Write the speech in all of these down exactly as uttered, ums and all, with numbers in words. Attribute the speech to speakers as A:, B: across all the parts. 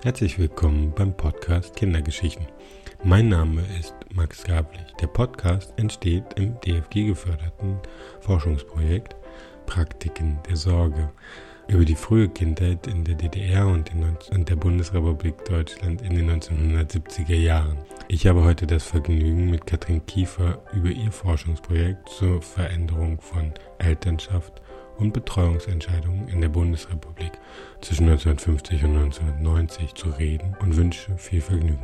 A: Herzlich willkommen beim Podcast Kindergeschichten. Mein Name ist Max Grablich. Der Podcast entsteht im D F G-geförderten Forschungsprojekt Praktiken der Sorge über die frühe Kindheit in der D D R und in der Bundesrepublik Deutschland in den neunzehnhundertsiebziger Jahren. Ich habe heute das Vergnügen, mit Katrin Kiefer über ihr Forschungsprojekt zur Veränderung von Elternschaft und Betreuungsentscheidungen in der Bundesrepublik zwischen neunzehnhundertfünfzig und neunzehnhundertneunzig zu reden und wünsche viel Vergnügen.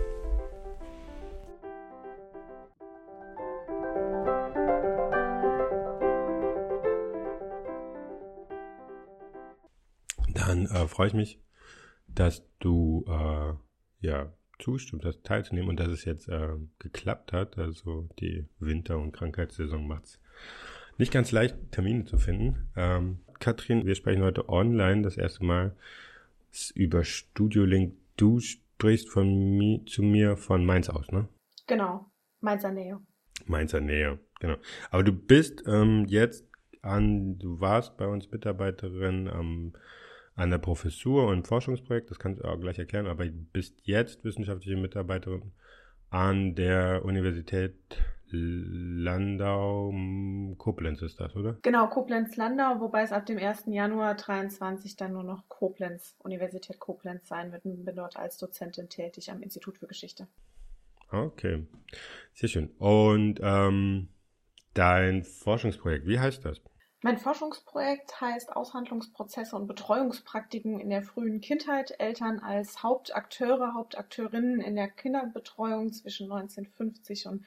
A: Dann äh, freue ich mich, dass du äh, ja zugestimmt hast, teilzunehmen und dass es jetzt äh, geklappt hat. Also die Winter- und Krankheitssaison macht es nicht ganz leicht, Termine zu finden. Ähm, Katrin, wir sprechen heute online das erste Mal über Studio Link. Du sprichst von mi- zu mir von Mainz aus, ne?
B: Genau, Mainzer Nähe.
A: Mainzer Nähe, genau. Aber du bist ähm, jetzt an, du warst bei uns Mitarbeiterin ähm, an der Professur und im Forschungsprojekt, das kannst du auch gleich erklären, aber du bist jetzt wissenschaftliche Mitarbeiterin an der Universität Landau, Koblenz ist das, oder?
B: Genau, Koblenz-Landau, wobei es ab dem ersten Januar zweitausenddreiundzwanzig dann nur noch Koblenz, Universität Koblenz sein wird. Ich bin dort als Dozentin tätig am Institut für Geschichte.
A: Okay, sehr schön. Und ähm, dein Forschungsprojekt, wie heißt das?
B: Mein Forschungsprojekt heißt Aushandlungsprozesse und Betreuungspraktiken in der frühen Kindheit, Eltern als Hauptakteure, Hauptakteurinnen in der Kinderbetreuung zwischen neunzehnhundertfünfzig und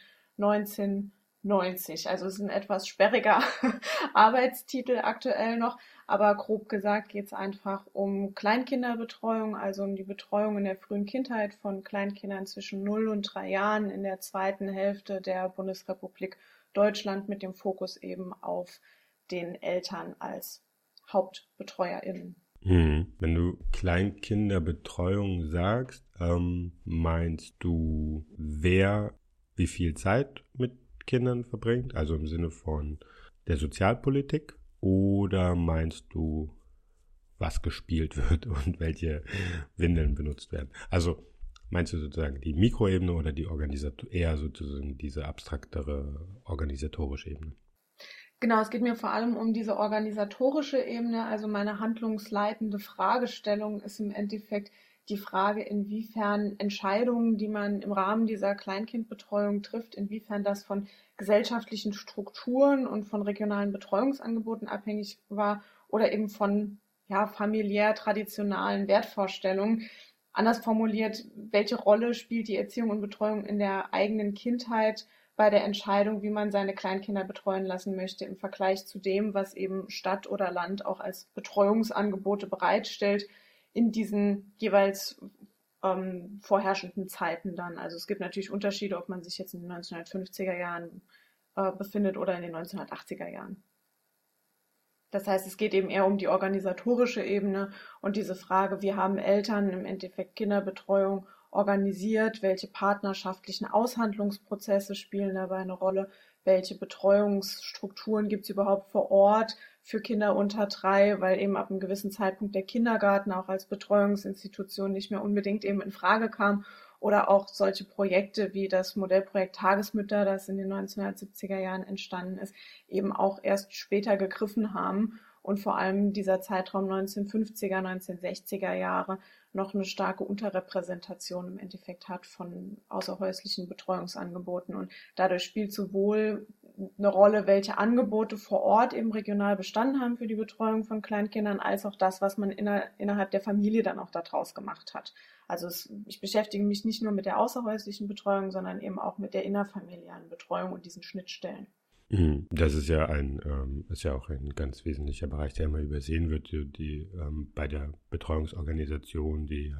B: neunzehnhundertneunzig. Also es ist ein etwas sperriger Arbeitstitel aktuell noch, aber grob gesagt geht es einfach um Kleinkinderbetreuung, also um die Betreuung in der frühen Kindheit von Kleinkindern zwischen null und drei Jahren in der zweiten Hälfte der Bundesrepublik Deutschland mit dem Fokus eben auf den Eltern als HauptbetreuerInnen.
A: Hm. Wenn du Kleinkinderbetreuung sagst, ähm, meinst du, wer wie viel Zeit mit Kindern verbringt, also im Sinne von der Sozialpolitik, oder meinst du, was gespielt wird und welche Windeln benutzt werden? Also meinst du sozusagen die Mikroebene oder die Organisator eher sozusagen diese abstraktere organisatorische Ebene?
B: Genau, es geht mir vor allem um diese organisatorische Ebene, also meine handlungsleitende Fragestellung ist im Endeffekt die Frage, inwiefern Entscheidungen, die man im Rahmen dieser Kleinkindbetreuung trifft, inwiefern das von gesellschaftlichen Strukturen und von regionalen Betreuungsangeboten abhängig war oder eben von ja, familiär traditionalen Wertvorstellungen. Anders formuliert, welche Rolle spielt die Erziehung und Betreuung in der eigenen Kindheit bei der Entscheidung, wie man seine Kleinkinder betreuen lassen möchte, im Vergleich zu dem, was eben Stadt oder Land auch als Betreuungsangebote bereitstellt in diesen jeweils ähm, vorherrschenden Zeiten dann. Also es gibt natürlich Unterschiede, ob man sich jetzt in den neunzehnhundertfünfziger Jahren äh, befindet oder in den neunzehnhundertachtziger Jahren. Das heißt, es geht eben eher um die organisatorische Ebene und diese Frage, wie haben Eltern im Endeffekt Kinderbetreuung organisiert, welche partnerschaftlichen Aushandlungsprozesse spielen dabei eine Rolle, welche Betreuungsstrukturen gibt es überhaupt vor Ort für Kinder unter drei, weil eben ab einem gewissen Zeitpunkt der Kindergarten auch als Betreuungsinstitution nicht mehr unbedingt eben in Frage kam oder auch solche Projekte wie das Modellprojekt Tagesmütter, das in den neunzehnhundertsiebziger Jahren entstanden ist, eben auch erst später gegriffen haben und vor allem dieser Zeitraum neunzehnhundertfünfziger, neunzehnhundertsechziger Jahre noch eine starke Unterrepräsentation im Endeffekt hat von außerhäuslichen Betreuungsangeboten. Und dadurch spielt sowohl eine Rolle, welche Angebote vor Ort eben regional bestanden haben für die Betreuung von Kleinkindern, als auch das, was man inner, innerhalb der Familie dann auch daraus gemacht hat. Also es, ich beschäftige mich nicht nur mit der außerhäuslichen Betreuung, sondern eben auch mit der innerfamiliären Betreuung und diesen Schnittstellen.
A: Das ist ja ein, ähm, ist ja auch ein ganz wesentlicher Bereich, der immer übersehen wird, die, die ähm, bei der Betreuungsorganisation, die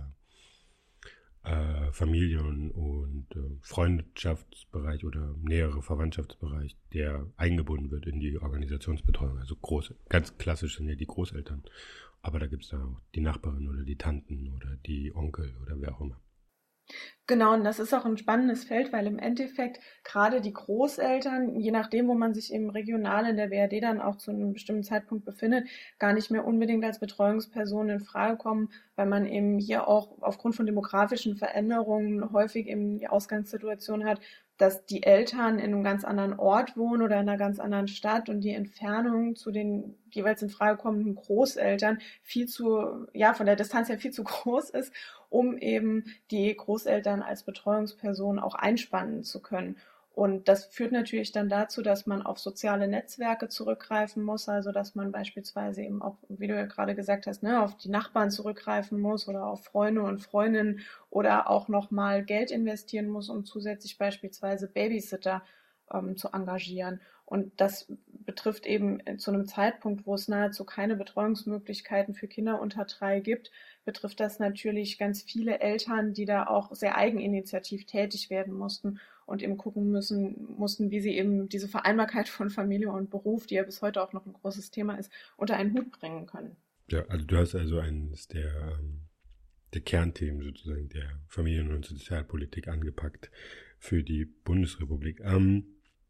A: äh, Familien- und äh, Freundschaftsbereich oder nähere Verwandtschaftsbereich, der eingebunden wird in die Organisationsbetreuung. Also groß, ganz klassisch sind ja die Großeltern, aber da gibt es dann auch die Nachbarin oder die Tanten oder die Onkel oder wer auch immer.
B: Genau, und das ist auch ein spannendes Feld, weil im Endeffekt gerade die Großeltern, je nachdem, wo man sich eben regional in der W R D dann auch zu einem bestimmten Zeitpunkt befindet, gar nicht mehr unbedingt als Betreuungsperson in Frage kommen, weil man eben hier auch aufgrund von demografischen Veränderungen häufig eben die Ausgangssituation hat, dass die Eltern in einem ganz anderen Ort wohnen oder in einer ganz anderen Stadt und die Entfernung zu den jeweils in Frage kommenden Großeltern viel zu, ja, von der Distanz her viel zu groß ist, um eben die Großeltern als Betreuungsperson auch einspannen zu können. Und das führt natürlich dann dazu, dass man auf soziale Netzwerke zurückgreifen muss, also dass man beispielsweise eben auch, wie du ja gerade gesagt hast, ne, auf die Nachbarn zurückgreifen muss oder auf Freunde und Freundinnen oder auch nochmal Geld investieren muss, um zusätzlich beispielsweise Babysitter ähm, zu engagieren. Und das betrifft eben zu einem Zeitpunkt, wo es nahezu keine Betreuungsmöglichkeiten für Kinder unter drei gibt, betrifft das natürlich ganz viele Eltern, die da auch sehr eigeninitiativ tätig werden mussten und eben gucken müssen, mussten, wie sie eben diese Vereinbarkeit von Familie und Beruf, die ja bis heute auch noch ein großes Thema ist, unter einen Hut bringen können.
A: Ja, also du hast also eines der, der Kernthemen sozusagen der Familien- und Sozialpolitik angepackt für die Bundesrepublik. Ähm,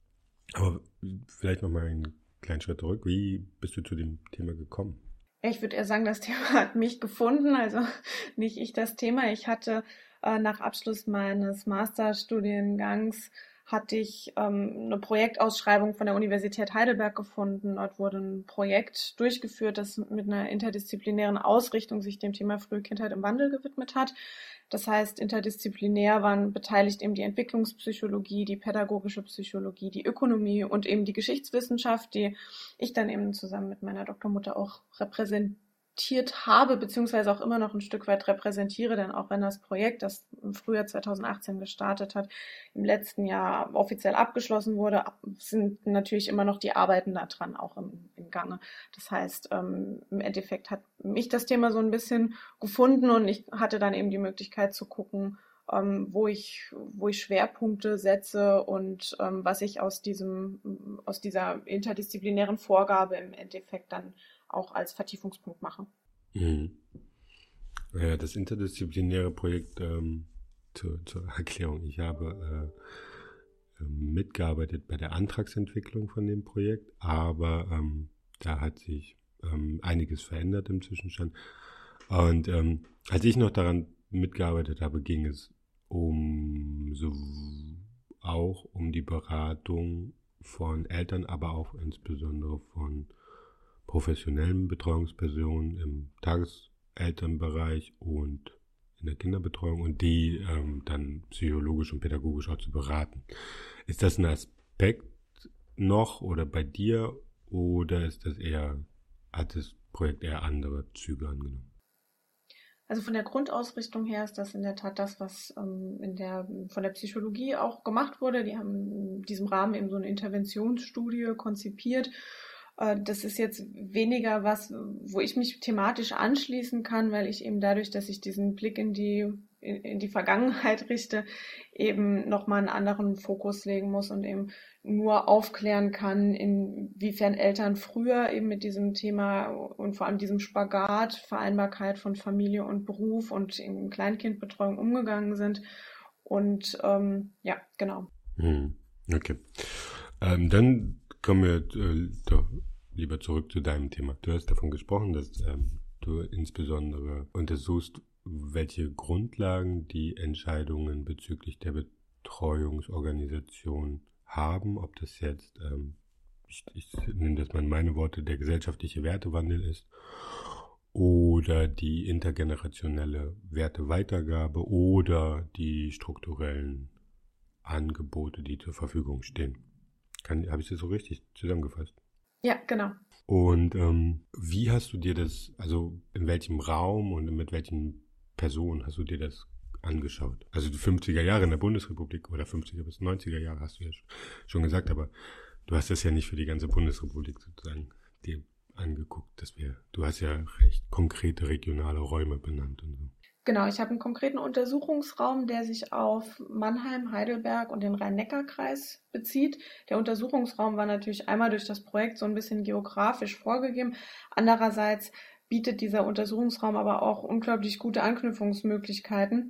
A: aber vielleicht nochmal einen kleinen Schritt zurück. Wie bist du zu dem Thema gekommen?
B: Ich würde eher sagen, das Thema hat mich gefunden, also nicht ich das Thema. Ich hatte äh, nach Abschluss meines Masterstudiengangs hatte ich ähm, eine Projektausschreibung von der Universität Heidelberg gefunden. Dort wurde ein Projekt durchgeführt, das mit einer interdisziplinären Ausrichtung sich dem Thema frühe Kindheit im Wandel gewidmet hat. Das heißt, interdisziplinär waren beteiligt eben die Entwicklungspsychologie, die pädagogische Psychologie, die Ökonomie und eben die Geschichtswissenschaft, die ich dann eben zusammen mit meiner Doktormutter auch repräsentiert habe, beziehungsweise auch immer noch ein Stück weit repräsentiere, denn auch wenn das Projekt, das im Frühjahr zweitausendachtzehn gestartet hat, im letzten Jahr offiziell abgeschlossen wurde, sind natürlich immer noch die Arbeiten daran auch im, im Gange. Das heißt, ähm, im Endeffekt hat mich das Thema so ein bisschen gefunden und ich hatte dann eben die Möglichkeit zu gucken, ähm, wo ich, wo ich Schwerpunkte setze und ähm, was ich aus diesem, aus dieser interdisziplinären Vorgabe im Endeffekt dann auch als Vertiefungspunkt mache.
A: Mhm. Ja, das interdisziplinäre Projekt ähm, zur, zur Erklärung. Ich habe äh, mitgearbeitet bei der Antragsentwicklung von dem Projekt, aber ähm, da hat sich ähm, einiges verändert im Zwischenstand. Und ähm, als ich noch daran mitgearbeitet habe, ging es um so auch um die Beratung von Eltern, aber auch insbesondere von professionellen Betreuungspersonen im Tageselternbereich und in der Kinderbetreuung und die ähm, dann psychologisch und pädagogisch auch zu beraten. Ist das ein Aspekt noch oder bei dir oder ist das eher, hat das Projekt eher andere Züge angenommen?
B: Also von der Grundausrichtung her ist das in der Tat das, was ähm, in der, von der Psychologie auch gemacht wurde. Die haben in diesem Rahmen eben so eine Interventionsstudie konzipiert. Das ist jetzt weniger was, wo ich mich thematisch anschließen kann, weil ich eben dadurch, dass ich diesen Blick in die, in, in die Vergangenheit richte, eben nochmal einen anderen Fokus legen muss und eben nur aufklären kann, inwiefern Eltern früher eben mit diesem Thema und vor allem diesem Spagat, Vereinbarkeit von Familie und Beruf und in Kleinkindbetreuung umgegangen sind. Und ähm, ja, genau.
A: Hm, okay. Ähm, dann kommen wir äh, doch lieber zurück zu deinem Thema. Du hast davon gesprochen, dass ähm, du insbesondere untersuchst, welche Grundlagen die Entscheidungen bezüglich der Betreuungsorganisation haben, ob das jetzt, ähm, ich, ich nenne das mal in meine Worte, der gesellschaftliche Wertewandel ist oder die intergenerationelle Werteweitergabe oder die strukturellen Angebote, die zur Verfügung stehen. Kann, habe ich das so richtig zusammengefasst?
B: Ja, genau.
A: Und ähm, wie hast du dir das, also in welchem Raum und mit welchen Personen hast du dir das angeschaut? Also die fünfziger Jahre in der Bundesrepublik oder fünfziger bis neunziger Jahre hast du ja schon gesagt, aber du hast das ja nicht für die ganze Bundesrepublik sozusagen dir angeguckt, dass wir, du hast ja recht konkrete regionale Räume benannt und so.
B: Genau, ich habe einen konkreten Untersuchungsraum, der sich auf Mannheim, Heidelberg und den Rhein-Neckar-Kreis bezieht. Der Untersuchungsraum war natürlich einmal durch das Projekt so ein bisschen geografisch vorgegeben. Andererseits bietet dieser Untersuchungsraum aber auch unglaublich gute Anknüpfungsmöglichkeiten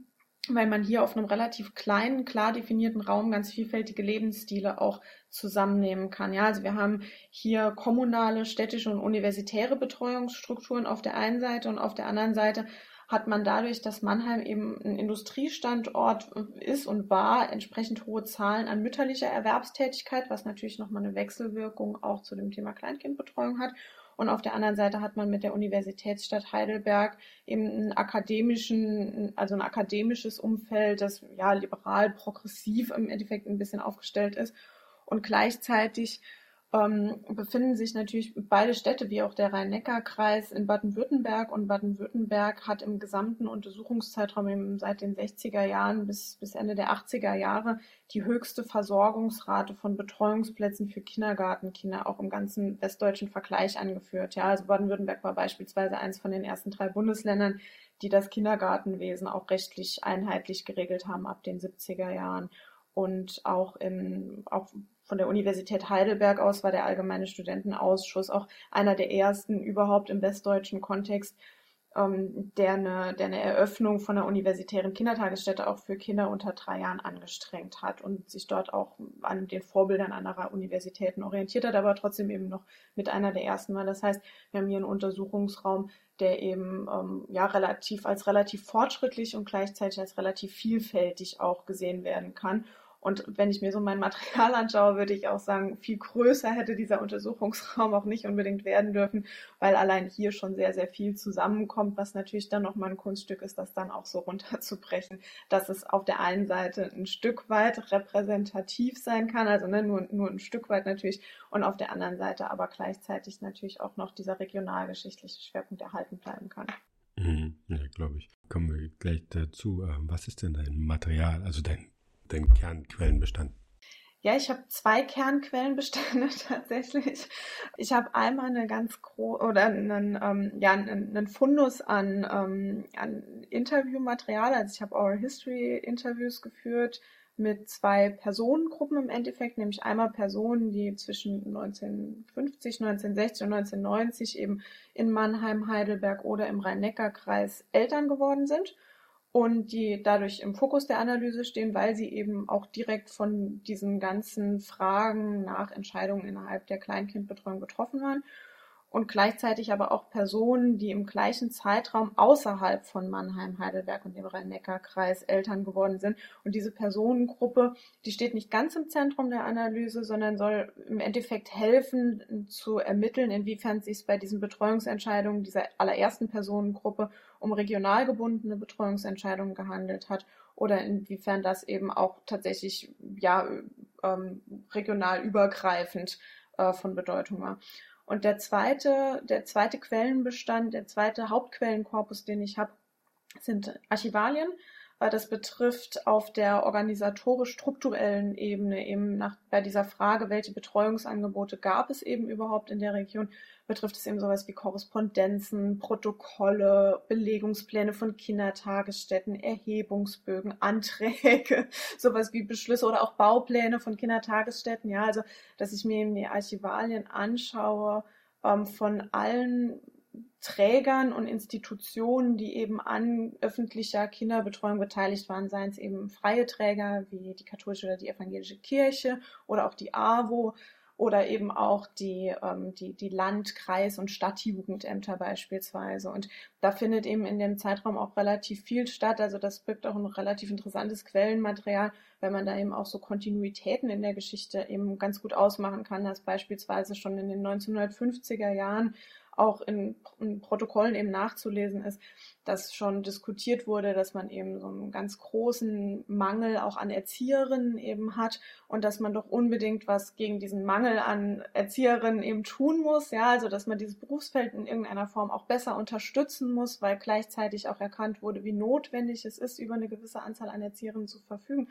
B: weil man hier auf einem relativ kleinen, klar definierten Raum ganz vielfältige Lebensstile auch zusammennehmen kann. Ja, also wir haben hier kommunale, städtische und universitäre Betreuungsstrukturen auf der einen Seite und auf der anderen Seite hat man dadurch, dass Mannheim eben ein Industriestandort ist und war, entsprechend hohe Zahlen an mütterlicher Erwerbstätigkeit, was natürlich nochmal eine Wechselwirkung auch zu dem Thema Kleinkindbetreuung hat. Und auf der anderen Seite hat man mit der Universitätsstadt Heidelberg eben einen akademischen, also ein akademisches Umfeld, das ja liberal, progressiv im Endeffekt ein bisschen aufgestellt ist. Und gleichzeitig ähm, befinden sich natürlich beide Städte, wie auch der Rhein-Neckar-Kreis, in Baden-Württemberg. Und Baden-Württemberg hat im gesamten Untersuchungszeitraum eben seit den sechziger Jahren bis, bis Ende der achtziger Jahre die höchste Versorgungsrate von Betreuungsplätzen für Kindergartenkinder auch im ganzen westdeutschen Vergleich angeführt. Ja, also Baden-Württemberg war beispielsweise eins von den ersten drei Bundesländern, die das Kindergartenwesen auch rechtlich einheitlich geregelt haben ab den siebziger Jahren. Und auch, im, auch von der Universität Heidelberg aus war der Allgemeine Studentenausschuss auch einer der ersten überhaupt im westdeutschen Kontext, ähm, der, eine, der eine Eröffnung von einer universitären Kindertagesstätte auch für Kinder unter drei Jahren angestrengt hat und sich dort auch an den Vorbildern anderer Universitäten orientiert hat, aber trotzdem eben noch mit einer der ersten war. Das heißt, wir haben hier einen Untersuchungsraum, der eben ähm, ja relativ als relativ fortschrittlich und gleichzeitig als relativ vielfältig auch gesehen werden kann. Und wenn ich mir so mein Material anschaue, würde ich auch sagen, viel größer hätte dieser Untersuchungsraum auch nicht unbedingt werden dürfen, weil allein hier schon sehr, sehr viel zusammenkommt, was natürlich dann nochmal ein Kunststück ist, das dann auch so runterzubrechen, dass es auf der einen Seite ein Stück weit repräsentativ sein kann, also ne, nur, nur ein Stück weit natürlich, und auf der anderen Seite aber gleichzeitig natürlich auch noch dieser regionalgeschichtliche Schwerpunkt erhalten bleiben kann.
A: Mhm, ja, glaube ich. Kommen wir gleich dazu. Was ist denn dein Material, also dein den Kernquellenbestand?
B: Ja, ich habe zwei Kernquellenbestände tatsächlich. Ich habe einmal eine ganz große oder einen, ähm, ja, einen, einen Fundus an, ähm, an Interviewmaterial. Also ich habe Oral History Interviews geführt mit zwei Personengruppen im Endeffekt, nämlich einmal Personen, die zwischen neunzehnhundertfünfzig, neunzehnhundertsechzig und neunzehnhundertneunzig eben in Mannheim, Heidelberg oder im Rhein-Neckar-Kreis Eltern geworden sind und die dadurch im Fokus der Analyse stehen, weil sie eben auch direkt von diesen ganzen Fragen nach Entscheidungen innerhalb der Kleinkindbetreuung betroffen waren. Und gleichzeitig aber auch Personen, die im gleichen Zeitraum außerhalb von Mannheim, Heidelberg und dem Rhein-Neckar-Kreis Eltern geworden sind. Und diese Personengruppe, die steht nicht ganz im Zentrum der Analyse, sondern soll im Endeffekt helfen, zu ermitteln, inwiefern es sich bei diesen Betreuungsentscheidungen dieser allerersten Personengruppe um regional gebundene Betreuungsentscheidungen gehandelt hat oder inwiefern das eben auch tatsächlich ja, ähm, regional übergreifend äh, von Bedeutung war. Und der zweite, der zweite Quellenbestand, der zweite Hauptquellenkorpus, den ich habe, sind Archivalien. Das betrifft auf der organisatorisch-strukturellen Ebene eben nach, bei dieser Frage, welche Betreuungsangebote gab es eben überhaupt in der Region, betrifft es eben sowas wie Korrespondenzen, Protokolle, Belegungspläne von Kindertagesstätten, Erhebungsbögen, Anträge, sowas wie Beschlüsse oder auch Baupläne von Kindertagesstätten. Ja, also, dass ich mir eben die Archivalien anschaue ähm, von allen Trägern und Institutionen, die eben an öffentlicher Kinderbetreuung beteiligt waren, seien es eben freie Träger wie die katholische oder die evangelische Kirche oder auch die A W O oder eben auch die, ähm, die, die Land-, Kreis- und Stadtjugendämter beispielsweise. Und da findet eben in dem Zeitraum auch relativ viel statt. Also das birgt auch ein relativ interessantes Quellenmaterial, weil man da eben auch so Kontinuitäten in der Geschichte eben ganz gut ausmachen kann, dass beispielsweise schon in den neunzehnhundertfünfziger Jahren auch in, in Protokollen eben nachzulesen ist, dass schon diskutiert wurde, dass man eben so einen ganz großen Mangel auch an Erzieherinnen eben hat und dass man doch unbedingt was gegen diesen Mangel an Erzieherinnen eben tun muss, ja, also dass man dieses Berufsfeld in irgendeiner Form auch besser unterstützen muss, weil gleichzeitig auch erkannt wurde, wie notwendig es ist, über eine gewisse Anzahl an Erzieherinnen zu verfügen.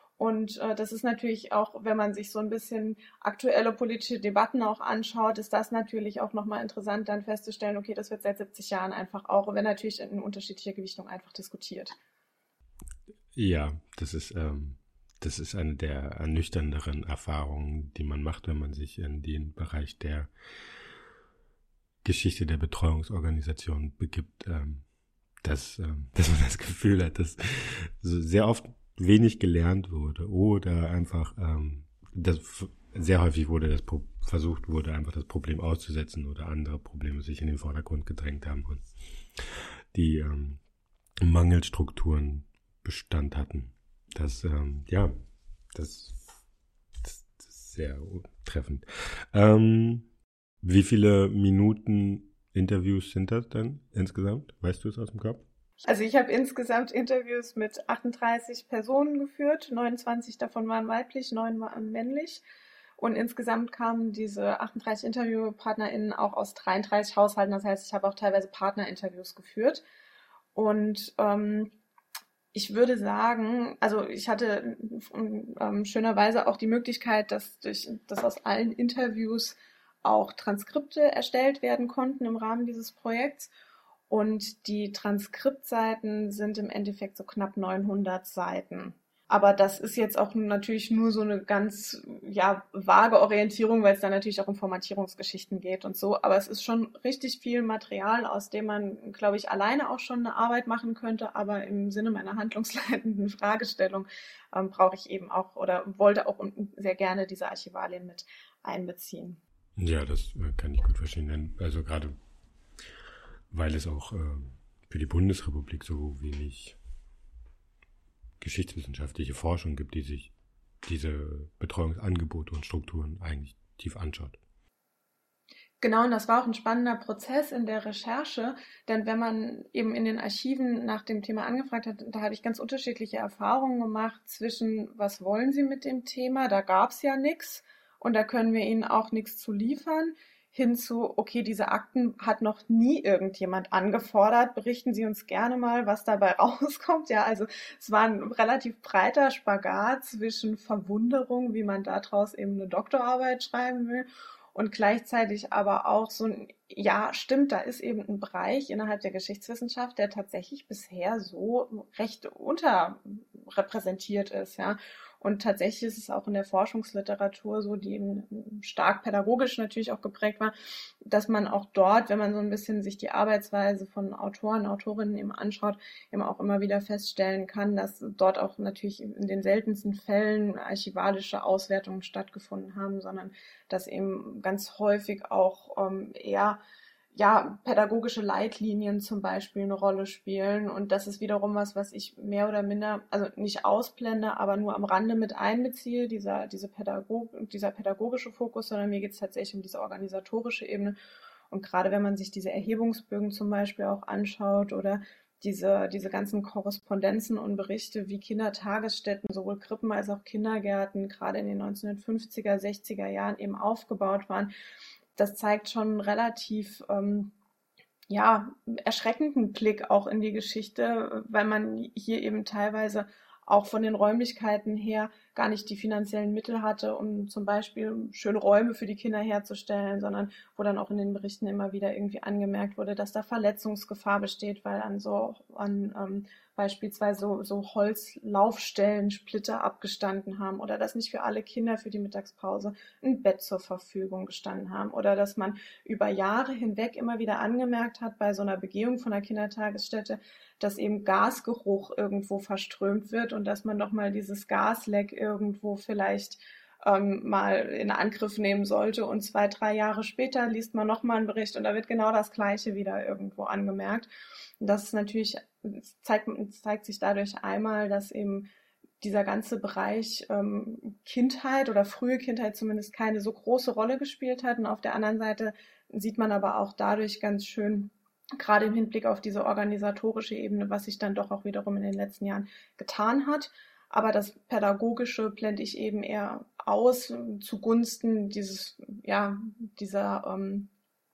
B: Und äh, das ist natürlich auch, wenn man sich so ein bisschen aktuelle politische Debatten auch anschaut, ist das natürlich auch nochmal interessant, dann festzustellen, okay, das wird seit siebzig Jahren einfach auch, wenn natürlich in unterschiedlicher Gewichtung einfach diskutiert.
A: Ja, das ist, ähm, das ist eine der ernüchternderen Erfahrungen, die man macht, wenn man sich in den Bereich der Geschichte der Betreuungsorganisation begibt. Ähm, dass, ähm, dass man das Gefühl hat, dass so sehr oft wenig gelernt wurde oder einfach ähm, das sehr häufig wurde das Pro- versucht wurde, einfach das Problem auszusetzen oder andere Probleme sich in den Vordergrund gedrängt haben und die ähm, Mangelstrukturen Bestand hatten. Das, ähm, ja, das, das, das ist sehr treffend. Ähm, wie viele Minuten Interviews sind das denn insgesamt? Weißt du es aus dem Kopf?
B: Also ich habe insgesamt Interviews mit achtunddreißig Personen geführt, neunundzwanzig davon waren weiblich, neun waren männlich. Und insgesamt kamen diese achtunddreißig InterviewpartnerInnen auch aus dreiunddreißig Haushalten. Das heißt, ich habe auch teilweise Partnerinterviews geführt. Und ähm, ich würde sagen, also ich hatte ähm, schönerweise auch die Möglichkeit, dass, durch, dass aus allen Interviews auch Transkripte erstellt werden konnten im Rahmen dieses Projekts. Und die Transkriptseiten sind im Endeffekt so knapp neunhundert Seiten. Aber das ist jetzt auch natürlich nur so eine ganz ja, vage Orientierung, weil es da natürlich auch um Formatierungsgeschichten geht und so. Aber es ist schon richtig viel Material, aus dem man, glaube ich, alleine auch schon eine Arbeit machen könnte. Aber im Sinne meiner handlungsleitenden Fragestellung ähm, brauche ich eben auch oder wollte auch sehr gerne diese Archivalien mit einbeziehen.
A: Ja, das kann ich gut verstehen. Also gerade weil es auch äh, für die Bundesrepublik so wenig geschichtswissenschaftliche Forschung gibt, die sich diese Betreuungsangebote und Strukturen eigentlich tief anschaut.
B: Genau, und das war auch ein spannender Prozess in der Recherche, denn wenn man eben in den Archiven nach dem Thema angefragt hat, da habe ich ganz unterschiedliche Erfahrungen gemacht zwischen, was wollen Sie mit dem Thema, da gab es ja nichts und da können wir Ihnen auch nichts zu liefern, hinzu, okay, diese Akten hat noch nie irgendjemand angefordert, berichten Sie uns gerne mal, was dabei rauskommt. Ja, also es war ein relativ breiter Spagat zwischen Verwunderung, wie man daraus eben eine Doktorarbeit schreiben will, und gleichzeitig aber auch so ein, ja, stimmt, da ist eben ein Bereich innerhalb der Geschichtswissenschaft, der tatsächlich bisher so recht unterrepräsentiert ist, ja. Und tatsächlich ist es auch in der Forschungsliteratur so, die eben stark pädagogisch natürlich auch geprägt war, dass man auch dort, wenn man so ein bisschen sich die Arbeitsweise von Autoren, Autorinnen eben anschaut, eben auch immer wieder feststellen kann, dass dort auch natürlich in den seltensten Fällen archivalische Auswertungen stattgefunden haben, sondern dass eben ganz häufig auch ähm, eher ja, pädagogische Leitlinien zum Beispiel eine Rolle spielen. Und das ist wiederum was, was ich mehr oder minder, also nicht ausblende, aber nur am Rande mit einbeziehe, dieser, diese Pädagog, dieser pädagogische Fokus, sondern mir geht es tatsächlich um diese organisatorische Ebene. Und gerade wenn man sich diese Erhebungsbögen zum Beispiel auch anschaut oder diese, diese ganzen Korrespondenzen und Berichte, wie Kindertagesstätten, sowohl Krippen als auch Kindergärten, gerade in den neunzehnhundertfünfziger, sechziger Jahren eben aufgebaut waren, das zeigt schon einen relativ ähm, ja, erschreckenden Blick auch in die Geschichte, weil man hier eben teilweise auch von den Räumlichkeiten her gar nicht die finanziellen Mittel hatte, um zum Beispiel schöne Räume für die Kinder herzustellen, sondern wo dann auch in den Berichten immer wieder irgendwie angemerkt wurde, dass da Verletzungsgefahr besteht, weil an so an ähm, beispielsweise so, so Holzlaufstellen Splitter abgestanden haben oder dass nicht für alle Kinder für die Mittagspause ein Bett zur Verfügung gestanden haben oder dass man über Jahre hinweg immer wieder angemerkt hat bei so einer Begehung von einer Kindertagesstätte, dass eben Gasgeruch irgendwo verströmt wird und dass man doch mal dieses Gasleck irgendwo vielleicht ähm, mal in Angriff nehmen sollte. Und zwei, drei Jahre später liest man nochmal einen Bericht und da wird genau das Gleiche wieder irgendwo angemerkt. Und das ist natürlich, zeigt, zeigt sich dadurch einmal, dass eben dieser ganze Bereich ähm, Kindheit oder frühe Kindheit zumindest keine so große Rolle gespielt hat. Und auf der anderen Seite sieht man aber auch dadurch ganz schön, gerade im Hinblick auf diese organisatorische Ebene, was sich dann doch auch wiederum in den letzten Jahren getan hat. Aber das Pädagogische blende ich eben eher aus zugunsten dieses, ja, dieser, ähm,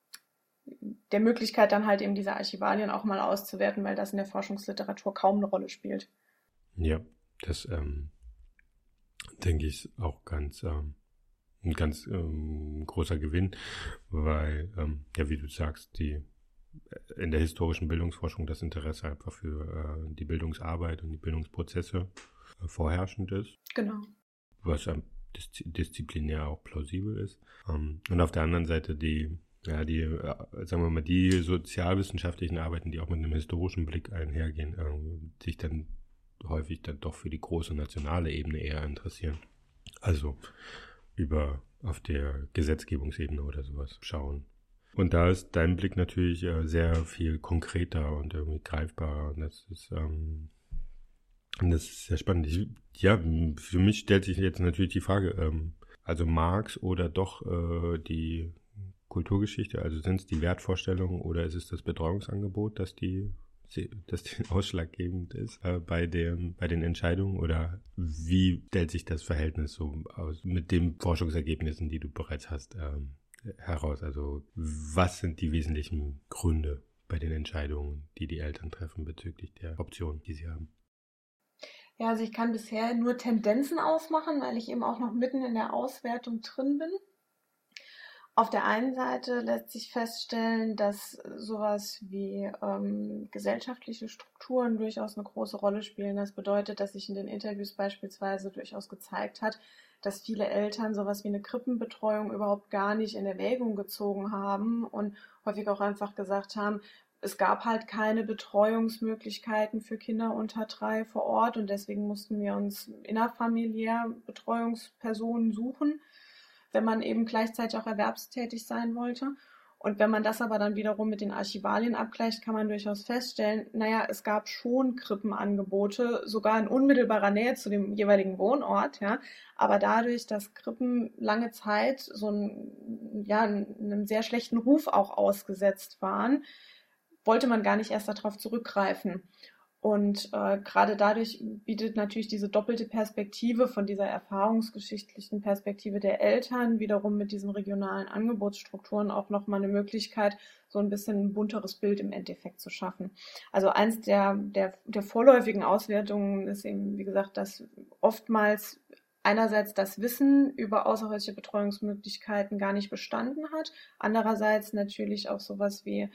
B: der Möglichkeit dann halt eben diese Archivalien auch mal auszuwerten, weil das in der Forschungsliteratur kaum eine Rolle spielt.
A: Ja, das ähm, denke ich auch ganz ähm, ein ganz ähm, großer Gewinn, weil, ähm, ja, wie du sagst, die in der historischen Bildungsforschung das Interesse einfach für äh, die Bildungsarbeit und die Bildungsprozesse äh, vorherrschend ist.
B: Genau.
A: Was ähm, dis- disziplinär auch plausibel ist. Ähm, und auf der anderen Seite die Ja, die, äh, sagen wir mal, die sozialwissenschaftlichen Arbeiten, die auch mit einem historischen Blick einhergehen, äh, sich dann häufig dann doch für die große nationale Ebene eher interessieren. Also über auf der Gesetzgebungsebene oder sowas schauen. Und da ist dein Blick natürlich äh, sehr viel konkreter und irgendwie greifbarer. Und das ist, ähm, das ist sehr spannend. Ich, ja, für mich stellt sich jetzt natürlich die Frage, ähm, also Marx oder doch äh, die Kulturgeschichte, also sind es die Wertvorstellungen oder ist es das Betreuungsangebot, das die das den ausschlaggebend ist äh, bei dem bei den Entscheidungen, oder wie stellt sich das Verhältnis so aus mit den Forschungsergebnissen, die du bereits hast, ähm, heraus? Also was sind die wesentlichen Gründe bei den Entscheidungen, die die Eltern treffen bezüglich der Optionen, die sie haben?
B: Ja, also ich kann bisher nur Tendenzen ausmachen, weil ich eben auch noch mitten in der Auswertung drin bin. Auf der einen Seite lässt sich feststellen, dass sowas wie ähm, gesellschaftliche Strukturen durchaus eine große Rolle spielen. Das bedeutet, dass sich in den Interviews beispielsweise durchaus gezeigt hat, dass viele Eltern sowas wie eine Krippenbetreuung überhaupt gar nicht in Erwägung gezogen haben und häufig auch einfach gesagt haben, es gab halt keine Betreuungsmöglichkeiten für Kinder unter drei vor Ort und deswegen mussten wir uns innerfamiliär Betreuungspersonen suchen, wenn man eben gleichzeitig auch erwerbstätig sein wollte. Und wenn man das aber dann wiederum mit den Archivalien abgleicht, kann man durchaus feststellen, naja, es gab schon Krippenangebote, sogar in unmittelbarer Nähe zu dem jeweiligen Wohnort, ja. Aber dadurch, dass Krippen lange Zeit so ein, ja, einem sehr schlechten Ruf auch ausgesetzt waren, wollte man gar nicht erst darauf zurückgreifen. Und äh, gerade dadurch bietet natürlich diese doppelte Perspektive von dieser erfahrungsgeschichtlichen Perspektive der Eltern wiederum mit diesen regionalen Angebotsstrukturen auch nochmal eine Möglichkeit, so ein bisschen ein bunteres Bild im Endeffekt zu schaffen. Also eins der, der, der vorläufigen Auswertungen ist eben, wie gesagt, dass oftmals einerseits das Wissen über außerhäusliche Betreuungsmöglichkeiten gar nicht bestanden hat, andererseits natürlich auch sowas wie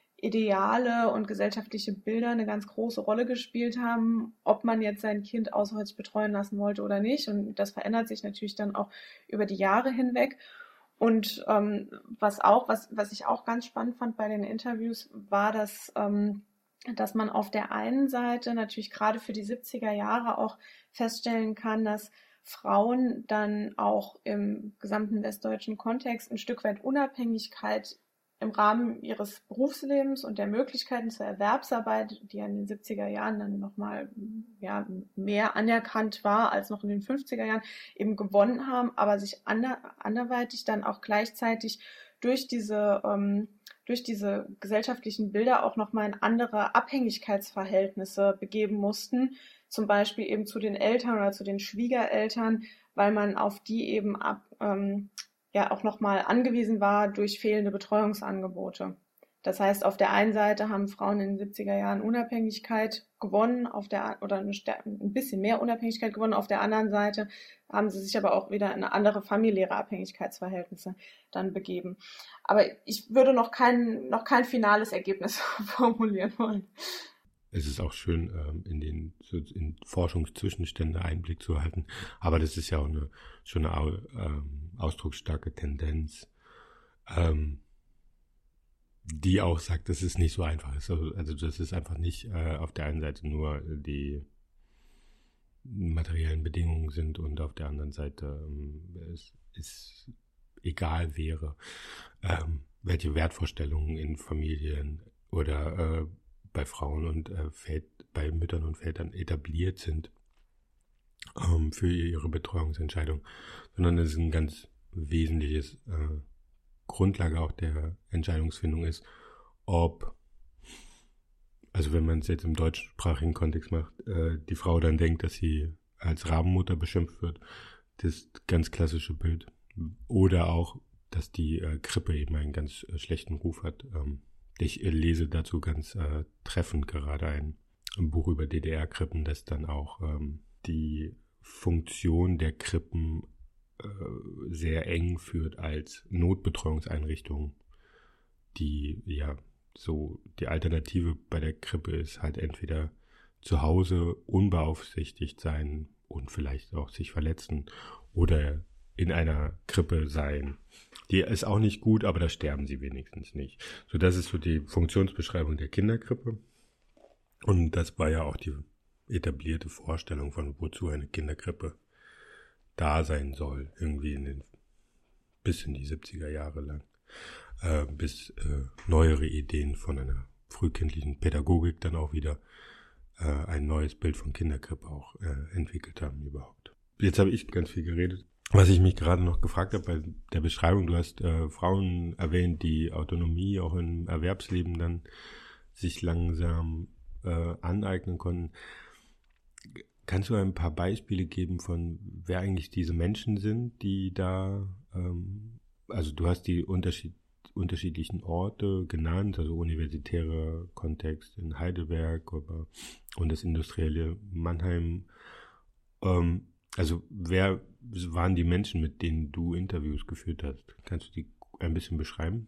B: Ideale und gesellschaftliche Bilder eine ganz große Rolle gespielt haben, ob man jetzt sein Kind außerhäusig betreuen lassen wollte oder nicht. Und das verändert sich natürlich dann auch über die Jahre hinweg. Und ähm, was auch, was, was ich auch ganz spannend fand bei den Interviews, war, dass, ähm, dass man auf der einen Seite natürlich gerade für die siebziger Jahre auch feststellen kann, dass Frauen dann auch im gesamten westdeutschen Kontext ein Stück weit Unabhängigkeit im Rahmen ihres Berufslebens und der Möglichkeiten zur Erwerbsarbeit, die in den siebziger Jahren dann nochmal ja, mehr anerkannt war als noch in den fünfziger Jahren, eben gewonnen haben, aber sich ander, anderweitig dann auch gleichzeitig durch diese, ähm, durch diese gesellschaftlichen Bilder auch nochmal in andere Abhängigkeitsverhältnisse begeben mussten, zum Beispiel eben zu den Eltern oder zu den Schwiegereltern, weil man auf die eben ab ähm, ja auch nochmal angewiesen war durch fehlende Betreuungsangebote. Das heißt, auf der einen Seite haben Frauen in den siebziger Jahren Unabhängigkeit gewonnen, auf der oder eine, ein bisschen mehr Unabhängigkeit gewonnen. Auf der anderen Seite haben sie sich aber auch wieder in andere familiäre Abhängigkeitsverhältnisse dann begeben. Aber ich würde noch kein, noch kein finales Ergebnis formulieren wollen.
A: Es ist auch schön, in den in Forschungszwischenstände Einblick zu halten. Aber das ist ja auch eine schon eine ähm, ausdrucksstarke Tendenz, ähm, die auch sagt, dass es nicht so einfach ist. Also, also das ist einfach nicht äh, auf der einen Seite nur die materiellen Bedingungen sind und auf der anderen Seite ähm, es ist egal wäre, ähm, welche Wertvorstellungen in Familien oder äh, bei Frauen und äh, Väter, bei Müttern und Vätern etabliert sind ähm, für ihre Betreuungsentscheidung, sondern es ist ein ganz wesentliches äh, Grundlage auch der Entscheidungsfindung ist, ob, also wenn man es jetzt im deutschsprachigen Kontext macht, äh, die Frau dann denkt, dass sie als Rabenmutter beschimpft wird, das ganz klassische Bild. Oder auch, dass die äh, Krippe eben einen ganz äh, schlechten Ruf hat. Ähm, Ich lese dazu ganz äh, treffend gerade ein, ein Buch über D D R-Krippen, das dann auch ähm, die Funktion der Krippen äh, sehr eng führt als Notbetreuungseinrichtung, die ja so die Alternative bei der Krippe ist halt entweder zu Hause unbeaufsichtigt sein und vielleicht auch sich verletzen oder in einer Krippe sein, Die ist auch nicht gut, aber da sterben sie wenigstens nicht. So, das ist so die Funktionsbeschreibung der Kinderkrippe. Und das war ja auch die etablierte Vorstellung von, wozu eine Kinderkrippe da sein soll, irgendwie in den, bis in die siebziger Jahre lang, äh, bis äh, neuere Ideen von einer frühkindlichen Pädagogik dann auch wieder äh, ein neues Bild von Kinderkrippe auch äh, entwickelt haben überhaupt. Jetzt habe ich ganz viel geredet. Was ich mich gerade noch gefragt habe bei der Beschreibung, du hast äh, Frauen erwähnt, die Autonomie auch im Erwerbsleben dann sich langsam äh, aneignen konnten. Kannst du ein paar Beispiele geben von, wer eigentlich diese Menschen sind, die da, ähm, also du hast die Unterschied, unterschiedlichen Orte genannt, also universitärer Kontext in Heidelberg oder, und das industrielle Mannheim. Ähm, also wer waren die Menschen, mit denen du Interviews geführt hast? Kannst du die ein bisschen beschreiben?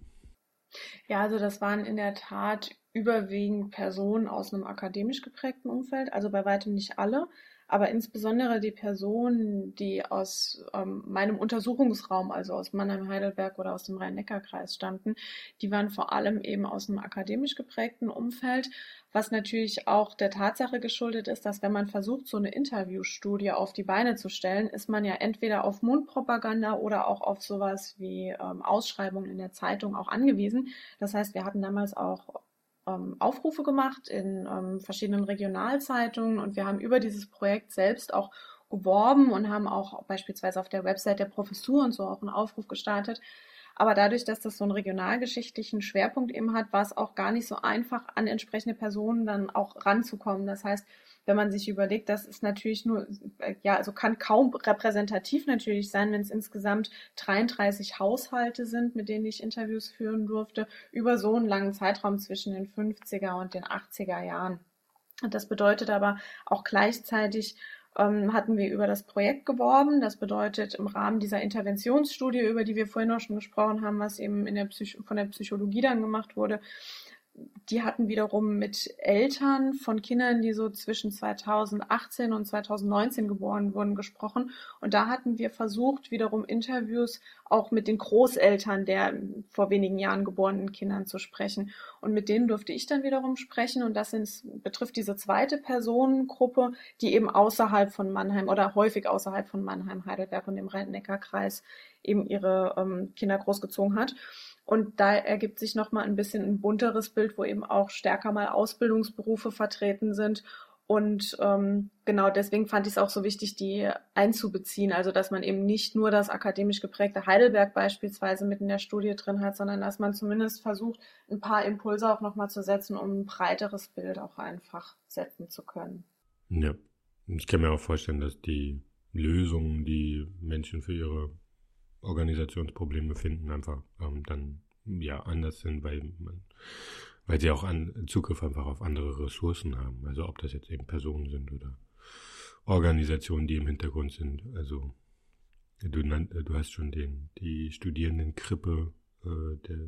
B: Ja, also das waren in der Tat überwiegend Personen aus einem akademisch geprägten Umfeld, also bei weitem nicht alle, aber insbesondere die Personen, die aus ähm, meinem Untersuchungsraum, also aus Mannheim, Heidelberg oder aus dem Rhein-Neckar-Kreis stammten, die waren vor allem eben aus einem akademisch geprägten Umfeld, was natürlich auch der Tatsache geschuldet ist, dass wenn man versucht, so eine Interviewstudie auf die Beine zu stellen, ist man ja entweder auf Mundpropaganda oder auch auf sowas wie ähm, Ausschreibungen in der Zeitung auch angewiesen. Das heißt, wir hatten damals auch ähm, Aufrufe gemacht in ähm, verschiedenen Regionalzeitungen und wir haben über dieses Projekt selbst auch geworben und haben auch beispielsweise auf der Website der Professur und so auch einen Aufruf gestartet. Aber dadurch, dass das so einen regionalgeschichtlichen Schwerpunkt eben hat, war es auch gar nicht so einfach, an entsprechende Personen dann auch ranzukommen. Das heißt, wenn man sich überlegt, das ist natürlich nur, ja, also kann kaum repräsentativ natürlich sein, wenn es insgesamt dreiunddreißig Haushalte sind, mit denen ich Interviews führen durfte, über so einen langen Zeitraum zwischen den fünfziger und den achtziger Jahren. Und das bedeutet aber auch gleichzeitig, ähm, hatten wir über das Projekt geworben. Das bedeutet, im Rahmen dieser Interventionsstudie, über die wir vorhin auch schon gesprochen haben, was eben in der Psych- von der Psychologie dann gemacht wurde, die hatten wiederum mit Eltern von Kindern, die so zwischen zweitausendachtzehn und zweitausendneunzehn geboren wurden, gesprochen. Und da hatten wir versucht, wiederum Interviews auch mit den Großeltern der vor wenigen Jahren geborenen Kindern zu sprechen. Und mit denen durfte ich dann wiederum sprechen. Und das sind, betrifft diese zweite Personengruppe, die eben außerhalb von Mannheim oder häufig außerhalb von Mannheim, Heidelberg und dem Rhein-Neckar-Kreis eben ihre ähm, Kinder großgezogen hat. Und da ergibt sich nochmal ein bisschen ein bunteres Bild, wo eben auch stärker mal Ausbildungsberufe vertreten sind. Und ähm, genau deswegen fand ich es auch so wichtig, die einzubeziehen. Also dass man eben nicht nur das akademisch geprägte Heidelberg beispielsweise mit in der Studie drin hat, sondern dass man zumindest versucht, ein paar Impulse auch nochmal zu setzen, um ein breiteres Bild auch einfach setzen zu können.
A: Ja, ich kann mir auch vorstellen, dass die Lösungen, die Menschen für ihre Organisationsprobleme finden, einfach ähm, dann ja anders sind, weil man, weil sie auch an Zugriff einfach auf andere Ressourcen haben. Also ob das jetzt eben Personen sind oder Organisationen, die im Hintergrund sind. Also du, du hast schon den die Studierendenkrippe äh, der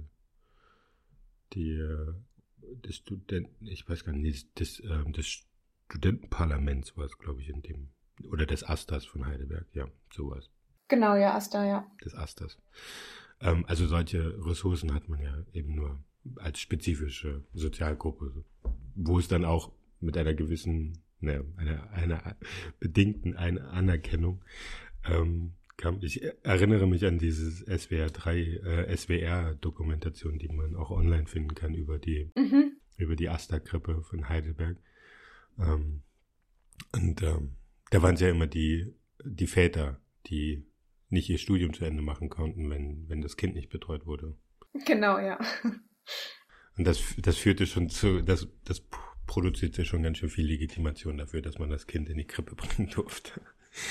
A: die äh, des Studenten, ich weiß gar nicht, des, äh, des Studentenparlaments war es, glaube ich, in dem, oder des Astas von Heidelberg, ja, sowas.
B: Genau, ja, Asta, ja.
A: Des Asters. Ähm, also solche Ressourcen hat man ja eben nur als spezifische Sozialgruppe, wo es dann auch mit einer gewissen, ne, einer, einer bedingten einer Anerkennung ähm, kam. Ich erinnere mich an dieses S W R drei, äh, S W R-Dokumentation, die man auch online finden kann über die, mhm. über die Asta-Krippe von Heidelberg. Ähm, und ähm, da waren es ja immer die, die Väter, die nicht ihr Studium zu Ende machen konnten, wenn, wenn das Kind nicht betreut wurde.
B: Genau, ja.
A: Und das, das führte schon zu, das, das produzierte schon ganz schön viel Legitimation dafür, dass man das Kind in die Krippe bringen durfte.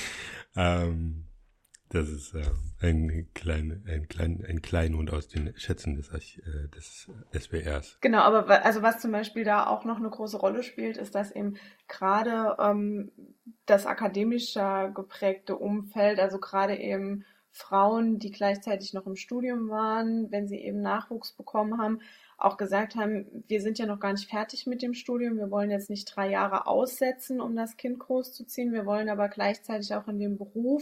A: ähm, das ist äh, ein klein, ein klein, ein Kleinod aus den Schätzen des, äh, des S W Rs.
B: Genau, aber also was zum Beispiel da auch noch eine große Rolle spielt, ist, dass eben gerade ähm, das akademischer geprägte Umfeld, also gerade eben Frauen, die gleichzeitig noch im Studium waren, wenn sie eben Nachwuchs bekommen haben, auch gesagt haben, wir sind ja noch gar nicht fertig mit dem Studium, wir wollen jetzt nicht drei Jahre aussetzen, um das Kind großzuziehen, wir wollen aber gleichzeitig auch in dem Beruf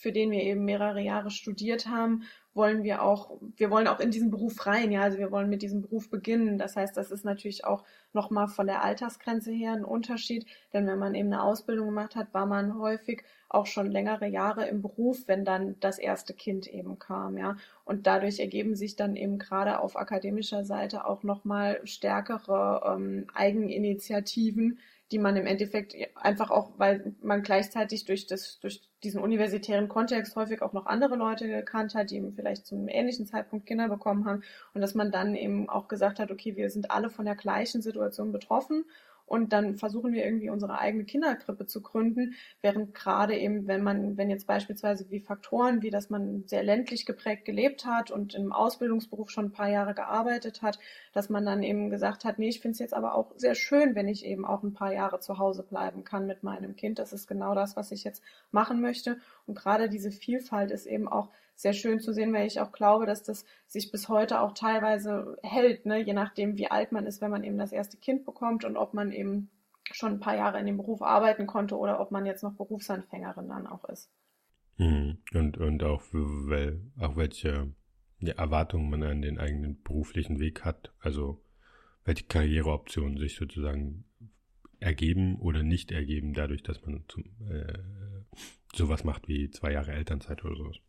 B: für den wir eben mehrere Jahre studiert haben, wollen wir auch, wir wollen auch in diesen Beruf rein, ja, also wir wollen mit diesem Beruf beginnen. Das heißt, das ist natürlich auch nochmal von der Altersgrenze her ein Unterschied, denn wenn man eben eine Ausbildung gemacht hat, war man häufig auch schon längere Jahre im Beruf, wenn dann das erste Kind eben kam, ja. Und dadurch ergeben sich dann eben gerade auf akademischer Seite auch nochmal stärkere ähm, Eigeninitiativen, die man im Endeffekt einfach auch, weil man gleichzeitig durch das, durch diesen universitären Kontext häufig auch noch andere Leute gekannt hat, die eben vielleicht zum ähnlichen Zeitpunkt Kinder bekommen haben und dass man dann eben auch gesagt hat, okay, wir sind alle von der gleichen Situation betroffen und dann versuchen wir irgendwie unsere eigene Kinderkrippe zu gründen, während gerade eben, wenn man, wenn jetzt beispielsweise wie Faktoren, wie dass man sehr ländlich geprägt gelebt hat und im Ausbildungsberuf schon ein paar Jahre gearbeitet hat, dass man dann eben gesagt hat, nee, ich finde es jetzt aber auch sehr schön, wenn ich eben auch ein paar Jahre zu Hause bleiben kann mit meinem Kind. Das ist genau das, was ich jetzt machen möchte. Und gerade diese Vielfalt ist eben auch sehr schön zu sehen, weil ich auch glaube, dass das sich bis heute auch teilweise hält, ne? Je nachdem, wie alt man ist, wenn man eben das erste Kind bekommt und ob man eben schon ein paar Jahre in dem Beruf arbeiten konnte oder ob man jetzt noch Berufsanfängerin dann auch ist.
A: Mhm. Und, und auch, weil, auch welche ja, Erwartungen man an den eigenen beruflichen Weg hat, also welche Karriereoptionen sich sozusagen ergeben oder nicht ergeben, dadurch, dass man zum, äh, sowas macht wie zwei Jahre Elternzeit oder sowas.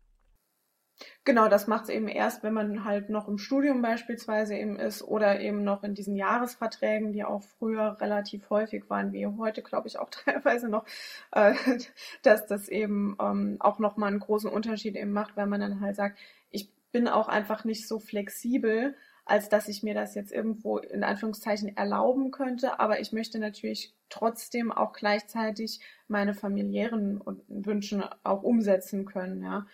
B: Genau, das macht es eben erst, wenn man halt noch im Studium beispielsweise eben ist oder eben noch in diesen Jahresverträgen, die auch früher relativ häufig waren, wie heute, glaube ich, auch teilweise noch, äh, dass das eben ähm, auch nochmal einen großen Unterschied eben macht, weil man dann halt sagt, ich bin auch einfach nicht so flexibel, als dass ich mir das jetzt irgendwo in Anführungszeichen erlauben könnte, aber ich möchte natürlich trotzdem auch gleichzeitig meine familiären Wünsche auch umsetzen können, ja.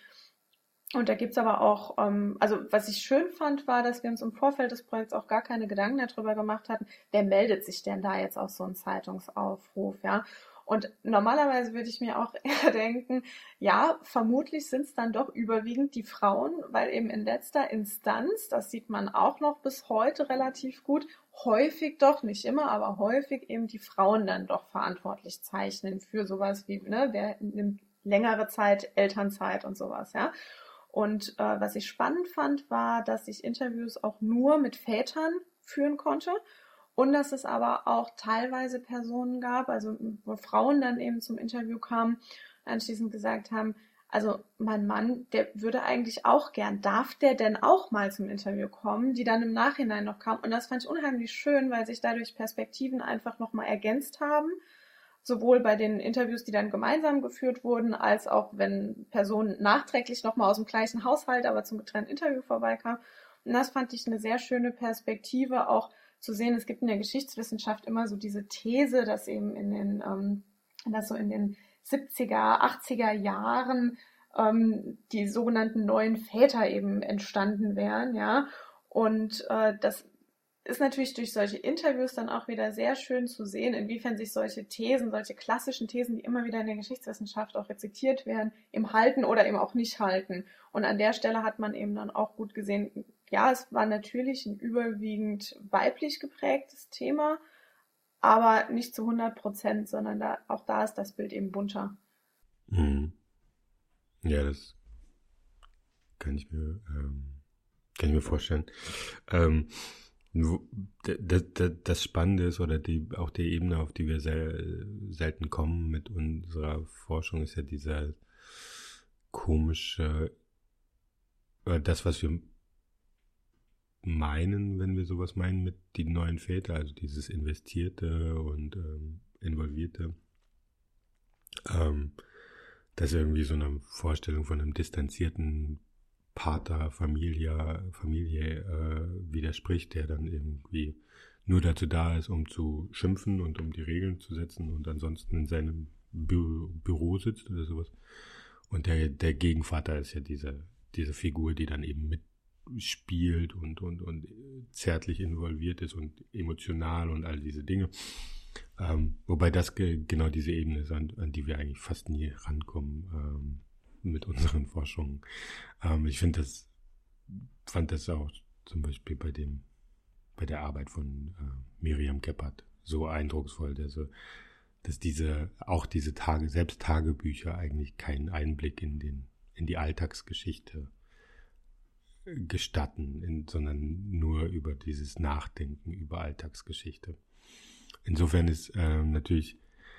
B: Und da gibt's aber auch, ähm, also was ich schön fand, war, dass wir uns im Vorfeld des Projekts auch gar keine Gedanken darüber gemacht hatten, wer meldet sich denn da jetzt auf so einen Zeitungsaufruf, ja. Und normalerweise würde ich mir auch eher denken, ja, vermutlich sind es dann doch überwiegend die Frauen, weil eben in letzter Instanz, das sieht man auch noch bis heute relativ gut, häufig doch, nicht immer, aber häufig eben die Frauen dann doch verantwortlich zeichnen für sowas wie, ne, wer nimmt längere Zeit, Elternzeit und sowas, ja. Und äh, was ich spannend fand, war, dass ich Interviews auch nur mit Vätern führen konnte und dass es aber auch teilweise Personen gab, also wo Frauen dann eben zum Interview kamen, anschließend gesagt haben, also mein Mann, der würde eigentlich auch gern, darf der denn auch mal zum Interview kommen, die dann im Nachhinein noch kamen. Und das fand ich unheimlich schön, weil sich dadurch Perspektiven einfach nochmal ergänzt haben. Sowohl bei den Interviews, die dann gemeinsam geführt wurden, als auch wenn Personen nachträglich nochmal aus dem gleichen Haushalt, aber zum getrennten Interview vorbeikamen. Und das fand ich eine sehr schöne Perspektive, auch zu sehen, es gibt in der Geschichtswissenschaft immer so diese These, dass eben in den, ähm, dass so in den siebziger, achtziger Jahren ähm, die sogenannten neuen Väter eben entstanden wären, ja. Und äh, das ist natürlich durch solche Interviews dann auch wieder sehr schön zu sehen, inwiefern sich solche Thesen, solche klassischen Thesen, die immer wieder in der Geschichtswissenschaft auch rezitiert werden, eben halten oder eben auch nicht halten. Und an der Stelle hat man eben dann auch gut gesehen, ja, es war natürlich ein überwiegend weiblich geprägtes Thema, aber nicht zu hundert Prozent, sondern da, auch da ist das Bild eben bunter.
A: Mhm. Ja, das kann ich mir, ähm, kann ich mir vorstellen. Ähm, Das, das, das Spannende ist, oder die, auch die Ebene, auf die wir sehr selten kommen mit unserer Forschung, ist ja dieser komische, oder das, was wir meinen, wenn wir sowas meinen mit die neuen Väter, also dieses Investierte und ähm, Involvierte, ähm, dass irgendwie so eine Vorstellung von einem distanzierten Pater, Familie, Familie äh, widerspricht, der dann irgendwie nur dazu da ist, um zu schimpfen und um die Regeln zu setzen und ansonsten in seinem Bü- Büro sitzt oder sowas. Und der, der Gegenvater ist ja diese, diese Figur, die dann eben mitspielt und, und, und zärtlich involviert ist und emotional und all diese Dinge. Ähm, wobei das ge- genau diese Ebene ist, an, an die wir eigentlich fast nie rankommen, ähm, mit unseren Forschungen. Ähm, ich finde das, fand das auch zum Beispiel bei dem, bei der Arbeit von äh, Miriam Gebhardt so eindrucksvoll, der so, dass diese, auch diese Tage, selbst Tagebücher eigentlich keinen Einblick in den, in die Alltagsgeschichte gestatten, in, sondern nur über dieses Nachdenken über Alltagsgeschichte. Insofern ist äh, natürlich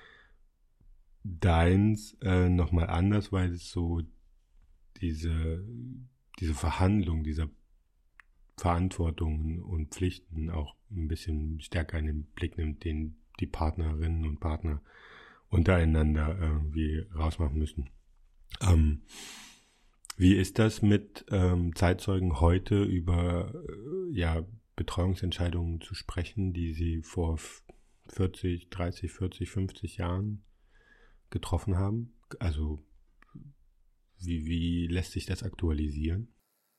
A: deins äh, nochmal anders, weil es so diese, diese Verhandlung dieser Verantwortungen und Pflichten auch ein bisschen stärker in den Blick nimmt, den die Partnerinnen und Partner untereinander irgendwie rausmachen müssen. Ähm, wie ist das mit ähm, Zeitzeugen heute über äh, ja, Betreuungsentscheidungen zu sprechen, die sie vor vierzig, dreißig, vierzig, fünfzig Jahren getroffen haben? Also wie, wie lässt sich das aktualisieren?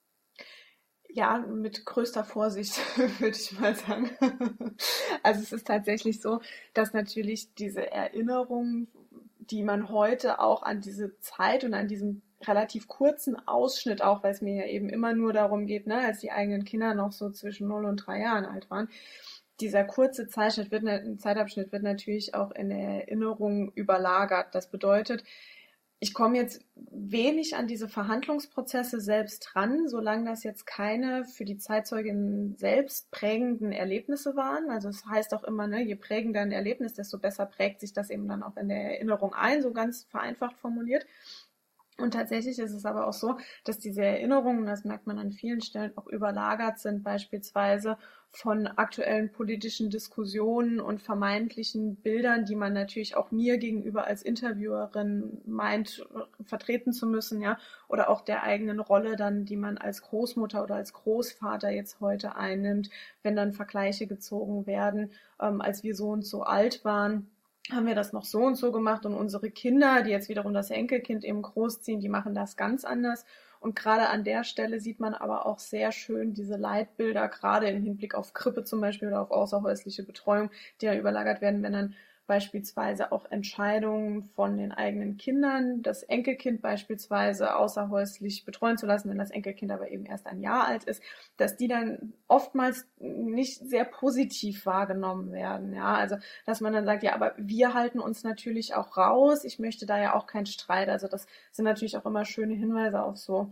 B: Ja, mit größter Vorsicht, würde ich mal sagen. Also es ist tatsächlich so, dass natürlich diese Erinnerungen, die man heute auch an diese Zeit und an diesen relativ kurzen Ausschnitt, auch weil es mir ja eben immer nur darum geht, ne, als die eigenen Kinder noch so zwischen null und drei Jahren alt waren, dieser kurze Zeitschnitt wird, Zeitabschnitt wird natürlich auch in der Erinnerung überlagert. Das bedeutet, ich komme jetzt wenig an diese Verhandlungsprozesse selbst ran, solange das jetzt keine für die Zeitzeugin selbst prägenden Erlebnisse waren. Also es heißt auch immer, ne, je prägender ein Erlebnis, desto besser prägt sich das eben dann auch in der Erinnerung ein, so ganz vereinfacht formuliert. Und tatsächlich ist es aber auch so, dass diese Erinnerungen, das merkt man an vielen Stellen, auch überlagert sind, beispielsweise von aktuellen politischen Diskussionen und vermeintlichen Bildern, die man natürlich auch mir gegenüber als Interviewerin meint, vertreten zu müssen, ja, oder auch der eigenen Rolle dann, die man als Großmutter oder als Großvater jetzt heute einnimmt, wenn dann Vergleiche gezogen werden, ähm, als wir so und so alt waren, haben wir das noch so und so gemacht und unsere Kinder, die jetzt wiederum das Enkelkind eben großziehen, die machen das ganz anders. Und gerade an der Stelle sieht man aber auch sehr schön diese Leitbilder, gerade im Hinblick auf Krippe zum Beispiel oder auf außerhäusliche Betreuung, die ja überlagert werden, wenn dann beispielsweise auch Entscheidungen von den eigenen Kindern, das Enkelkind beispielsweise außerhäuslich betreuen zu lassen, wenn das Enkelkind aber eben erst ein Jahr alt ist, dass die dann oftmals nicht sehr positiv wahrgenommen werden. Ja, also dass man dann sagt, ja, aber wir halten uns natürlich auch raus. Ich möchte da ja auch keinen Streit. Also das sind natürlich auch immer schöne Hinweise auf so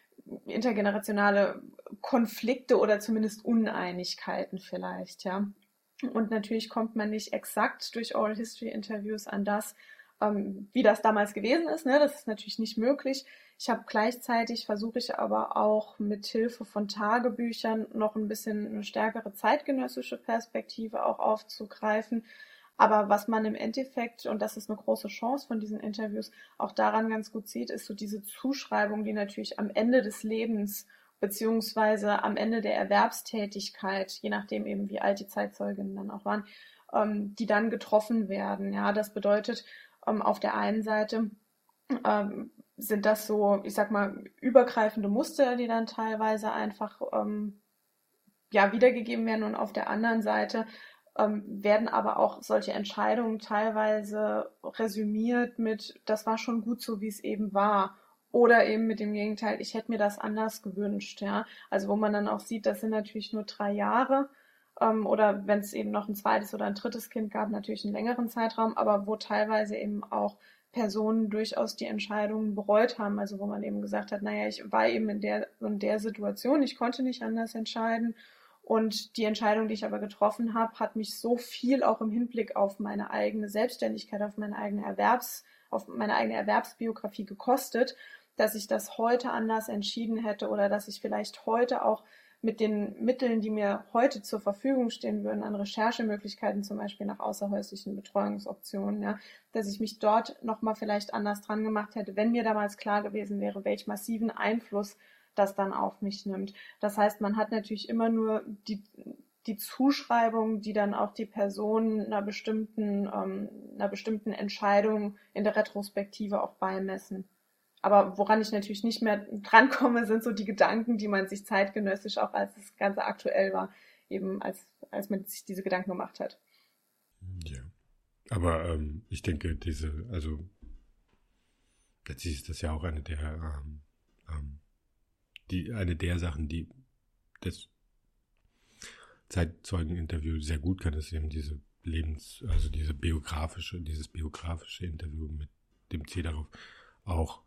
B: intergenerationale Konflikte oder zumindest Uneinigkeiten vielleicht, ja. Und natürlich kommt man nicht exakt durch Oral History Interviews an das, ähm, wie das damals gewesen ist. Ne? Das ist natürlich nicht möglich. Ich habe gleichzeitig, versuche ich aber auch mit Hilfe von Tagebüchern noch ein bisschen eine stärkere zeitgenössische Perspektive auch aufzugreifen. Aber was man im Endeffekt, und das ist eine große Chance von diesen Interviews, auch daran ganz gut sieht, ist so diese Zuschreibung, die natürlich am Ende des Lebens beziehungsweise am Ende der Erwerbstätigkeit, je nachdem eben wie alt die Zeitzeuginnen dann auch waren, ähm, die dann getroffen werden. Ja, das bedeutet, ähm, auf der einen Seite ähm, sind das so, ich sag mal, übergreifende Muster, die dann teilweise einfach ähm, ja wiedergegeben werden, und auf der anderen Seite ähm, werden aber auch solche Entscheidungen teilweise resümiert mit, das war schon gut so, wie es eben war. Oder eben mit dem Gegenteil, ich hätte mir das anders gewünscht, ja. Also wo man dann auch sieht, das sind natürlich nur drei Jahre, ähm, oder wenn es eben noch ein zweites oder ein drittes Kind gab, natürlich einen längeren Zeitraum, aber wo teilweise eben auch Personen durchaus die Entscheidungen bereut haben, also wo man eben gesagt hat, naja, ich war eben in der in der Situation, ich konnte nicht anders entscheiden, und die Entscheidung, die ich aber getroffen habe, hat mich so viel auch im Hinblick auf meine eigene Selbstständigkeit, auf meine eigene Erwerbs, auf meine eigene Erwerbsbiografie gekostet, dass ich das heute anders entschieden hätte oder dass ich vielleicht heute auch mit den Mitteln, die mir heute zur Verfügung stehen würden, an Recherchemöglichkeiten, zum Beispiel nach außerhäuslichen Betreuungsoptionen, ja, dass ich mich dort nochmal vielleicht anders dran gemacht hätte, wenn mir damals klar gewesen wäre, welch massiven Einfluss das dann auf mich nimmt. Das heißt, man hat natürlich immer nur die, die Zuschreibung, die dann auch die Person einer bestimmten, ähm, einer bestimmten Entscheidung in der Retrospektive auch beimessen. Aber woran ich natürlich nicht mehr drankomme, sind so die Gedanken, die man sich zeitgenössisch, auch als das Ganze aktuell war, eben als, als man sich diese Gedanken gemacht hat.
A: Ja, aber ähm, ich denke, diese, also letztlich ist das ja auch eine der, ähm, ähm, die, eine der Sachen, die das Zeitzeugeninterview sehr gut kann, ist eben diese Lebens, also diese biografische, dieses biografische Interview mit dem Ziel darauf, auch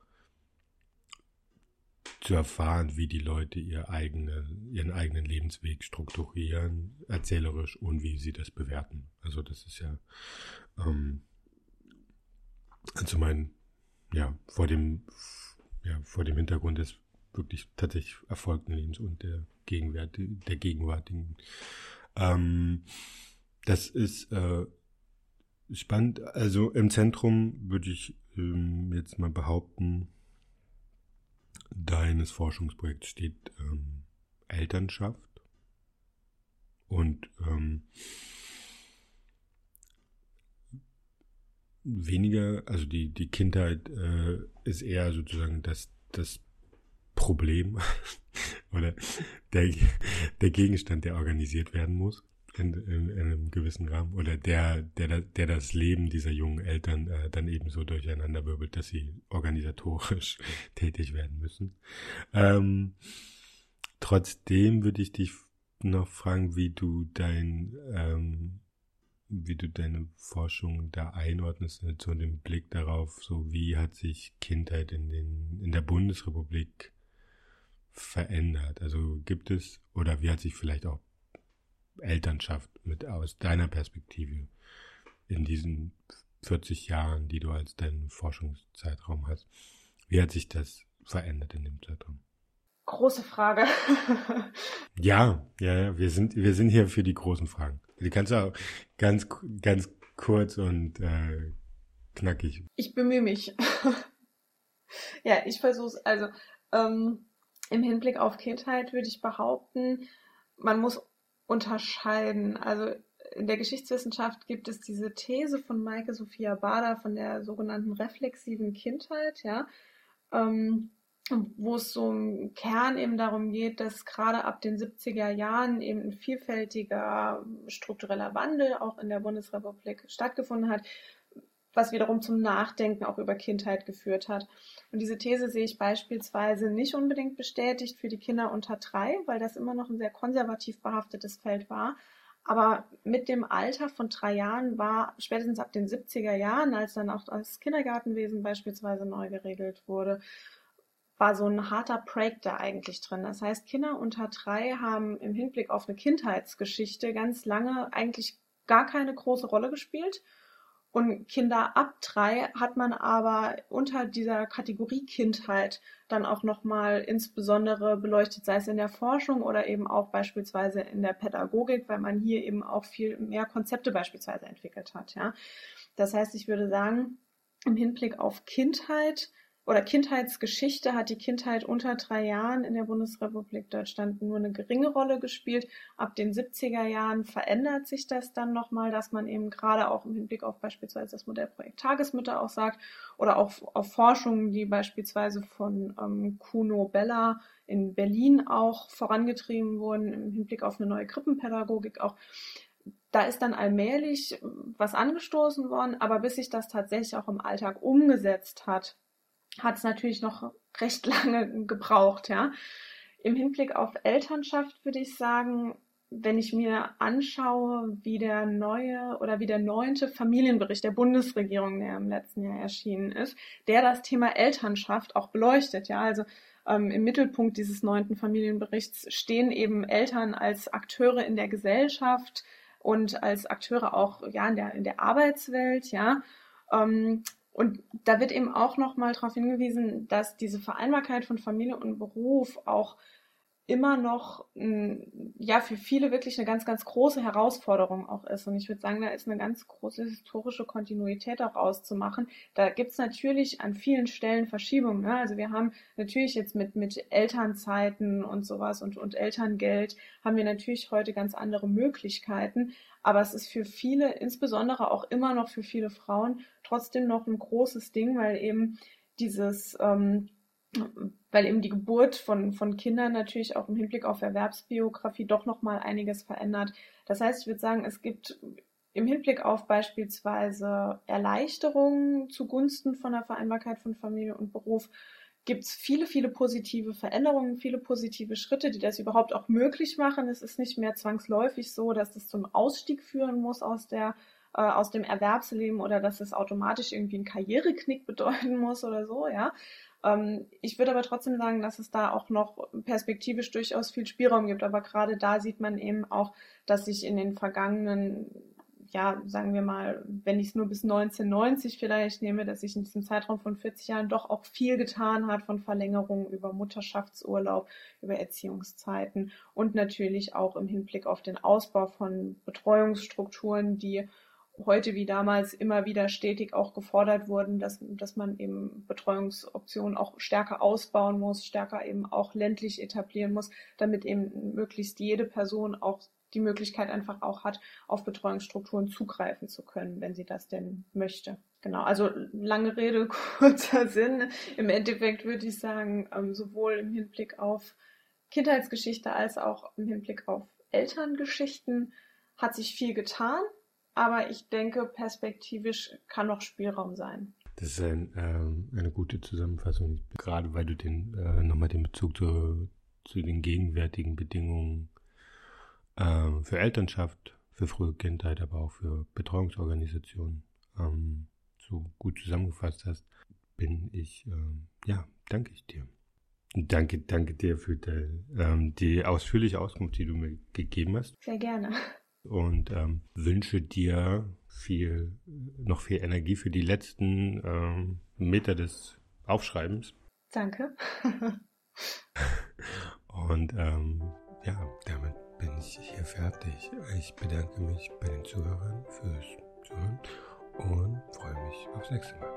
A: zu erfahren, wie die Leute ihr eigene, ihren eigenen Lebensweg strukturieren, erzählerisch, und wie sie das bewerten. Also das ist ja, ähm, also mein, ja, vor dem, ja, vor dem Hintergrund des wirklich tatsächlich erfolgten Lebens und der Gegenwart, der gegenwärtigen. Ähm, das ist äh, spannend. Also im Zentrum würde ich ähm, jetzt mal behaupten, deines Forschungsprojekts steht ähm, Elternschaft und ähm, weniger, also die, die Kindheit äh, ist eher sozusagen das, das Problem oder der, der Gegenstand, der organisiert werden muss in, in, in einem gewissen Rahmen, oder der, der, der das Leben dieser jungen Eltern äh, dann eben so durcheinander wirbelt, dass sie organisatorisch tätig werden müssen. Ähm, trotzdem würde ich dich noch fragen, wie du dein ähm, wie du deine Forschung da einordnest, mit so dem Blick darauf, so wie hat sich Kindheit in den in der Bundesrepublik verändert? Also gibt es, oder wie hat sich vielleicht auch Elternschaft mit aus deiner Perspektive in diesen vierzig Jahren, die du als deinen Forschungszeitraum hast, wie hat sich das verändert in dem Zeitraum?
B: Große Frage.
A: Ja, ja, ja, wir sind, wir sind hier für die großen Fragen. Die kannst du auch ganz, ganz kurz und äh, knackig.
B: Ich bemühe mich. Ja, ich versuche es. Also ähm, im Hinblick auf Kindheit würde ich behaupten, man muss unterscheiden. Also in der Geschichtswissenschaft gibt es diese These von Maike Sophia Bader von der sogenannten reflexiven Kindheit, ja, ähm, wo es so im Kern eben darum geht, dass gerade ab den siebziger Jahren eben ein vielfältiger struktureller Wandel auch in der Bundesrepublik stattgefunden hat, was wiederum zum Nachdenken auch über Kindheit geführt hat. Und diese These sehe ich beispielsweise nicht unbedingt bestätigt für die Kinder unter drei, weil das immer noch ein sehr konservativ behaftetes Feld war. Aber mit dem Alter von drei Jahren war spätestens ab den siebziger Jahren, als dann auch das Kindergartenwesen beispielsweise neu geregelt wurde, war so ein harter Break da eigentlich drin. Das heißt, Kinder unter drei haben im Hinblick auf eine Kindheitsgeschichte ganz lange eigentlich gar keine große Rolle gespielt. Und Kinder ab drei hat man aber unter dieser Kategorie Kindheit dann auch nochmal insbesondere beleuchtet, sei es in der Forschung oder eben auch beispielsweise in der Pädagogik, weil man hier eben auch viel mehr Konzepte beispielsweise entwickelt hat. Ja. Das heißt, ich würde sagen, im Hinblick auf Kindheit oder Kindheitsgeschichte hat die Kindheit unter drei Jahren in der Bundesrepublik Deutschland nur eine geringe Rolle gespielt. Ab den siebziger Jahren verändert sich das dann nochmal, dass man eben gerade auch im Hinblick auf beispielsweise das Modellprojekt Tagesmütter auch sagt oder auch auf Forschungen, die beispielsweise von ähm, Kuno Bella in Berlin auch vorangetrieben wurden im Hinblick auf eine neue Krippenpädagogik auch. Da ist dann allmählich was angestoßen worden, aber bis sich das tatsächlich auch im Alltag umgesetzt hat, hat es natürlich noch recht lange gebraucht, ja. Im Hinblick auf Elternschaft würde ich sagen, wenn ich mir anschaue, wie der neue oder wie der neunte Familienbericht der Bundesregierung, der im letzten Jahr erschienen ist, der das Thema Elternschaft auch beleuchtet, ja, also ähm, im Mittelpunkt dieses neunten Familienberichts stehen eben Eltern als Akteure in der Gesellschaft und als Akteure auch, ja, in der, in der Arbeitswelt, ja, ähm, und da wird eben auch nochmal darauf hingewiesen, dass diese Vereinbarkeit von Familie und Beruf auch immer noch ja für viele wirklich eine ganz, ganz große Herausforderung auch ist. Und ich würde sagen, da ist eine ganz große historische Kontinuität auch auszumachen. Da gibt es natürlich an vielen Stellen Verschiebungen. Ne? Also wir haben natürlich jetzt mit, mit Elternzeiten und sowas und, und Elterngeld haben wir natürlich heute ganz andere Möglichkeiten. Aber es ist für viele, insbesondere auch immer noch für viele Frauen, trotzdem noch ein großes Ding, weil eben dieses... Ähm, weil eben die Geburt von, von Kindern natürlich auch im Hinblick auf Erwerbsbiografie doch nochmal einiges verändert. Das heißt, ich würde sagen, es gibt im Hinblick auf beispielsweise Erleichterungen zugunsten von der Vereinbarkeit von Familie und Beruf, gibt es viele, viele positive Veränderungen, viele positive Schritte, die das überhaupt auch möglich machen. Es ist nicht mehr zwangsläufig so, dass das zum Ausstieg führen muss aus der äh, aus dem Erwerbsleben oder dass es automatisch irgendwie einen Karriereknick bedeuten muss oder so, ja. Ähm, ich würde aber trotzdem sagen, dass es da auch noch perspektivisch durchaus viel Spielraum gibt. Aber gerade da sieht man eben auch, dass sich in den vergangenen, ja, sagen wir mal, wenn ich es nur bis neunzehnhundertneunzig vielleicht nehme, dass sich in diesem Zeitraum von vierzig Jahren doch auch viel getan hat, von Verlängerungen über Mutterschaftsurlaub, über Erziehungszeiten und natürlich auch im Hinblick auf den Ausbau von Betreuungsstrukturen, die heute wie damals immer wieder stetig auch gefordert wurden, dass, dass man eben Betreuungsoptionen auch stärker ausbauen muss, stärker eben auch ländlich etablieren muss, damit eben möglichst jede Person auch die Möglichkeit einfach auch hat, auf Betreuungsstrukturen zugreifen zu können, wenn sie das denn möchte. Genau, also lange Rede, kurzer Sinn. Im Endeffekt würde ich sagen, sowohl im Hinblick auf Kindheitsgeschichte als auch im Hinblick auf Elterngeschichten hat sich viel getan. Aber ich denke, perspektivisch kann noch Spielraum sein.
A: Das ist ein, ähm, eine gute Zusammenfassung, gerade weil du den äh, nochmal den Bezug zu, zu den gegenwärtigen Bedingungen äh, für Elternschaft, für frühe Kindheit, aber auch für Betreuungsorganisationen ähm, so gut zusammengefasst hast, bin ich, ähm, ja, danke ich dir. Danke, danke dir für die, ähm, die ausführliche Auskunft, die du mir gegeben hast.
B: Sehr gerne.
A: Und ähm, wünsche dir viel, noch viel Energie für die letzten ähm, Meter des Aufschreibens.
B: Danke.
A: Und ähm, ja, damit bin ich hier fertig. Ich bedanke mich bei den Zuhörern fürs Zuhören und freue mich aufs nächste Mal.